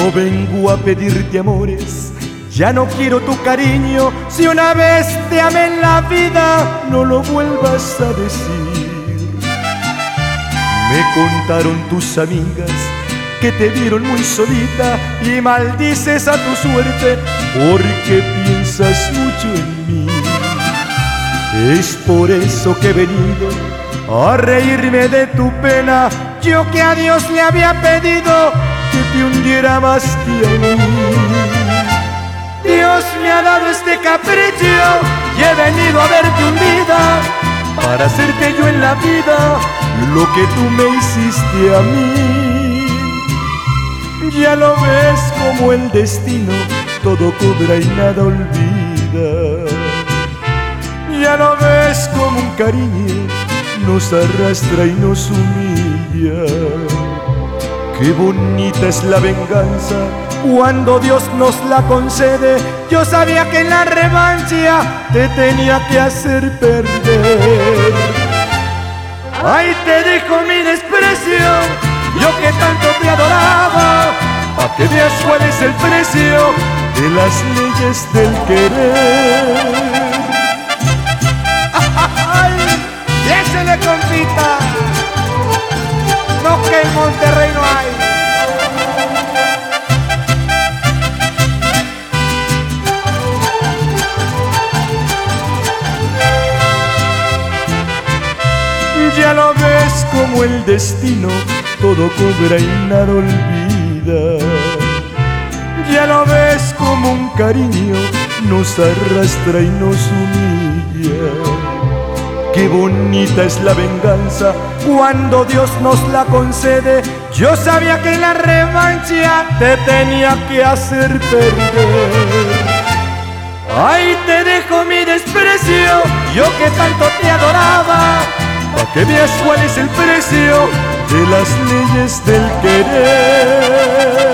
No vengo a pedirte amores, ya no quiero tu cariño. Si una vez te amé en la vida, no lo vuelvas a decir. Me contaron tus amigas que te vieron muy solita y maldices a tu suerte porque piensas mucho en mí. Es por eso que he venido a reírme de tu pena, yo que a Dios le había pedido que te hundiera más que a mí. Dios me ha dado este capricho y he venido a verte hundida para hacerte yo en la vida lo que tú me hiciste a mí. Ya lo ves como el destino todo cobra y nada olvida. Ya lo ves como un cariño nos arrastra y nos humilla. Qué bonita es la venganza cuando Dios nos la concede. Yo sabía que en la revancha te tenía que hacer perder. Ahí te dejo mi desprecio, yo que tanto te adoraba, pa' que veas cuál es el precio de las leyes del querer. ¡Y échale, compita! No, que en Monterrey no hay. Ya lo ves como el destino todo cobra y nada olvida. Ya lo ves como un cariño nos arrastra y nos humilla. Qué bonita es la venganza cuando Dios nos la concede. Yo sabía que en la revancha te tenía que hacer perder. Ahí te dejo mi desprecio, yo que tanto te adoraba, pa' que veas cuál es el precio de las leyes del querer.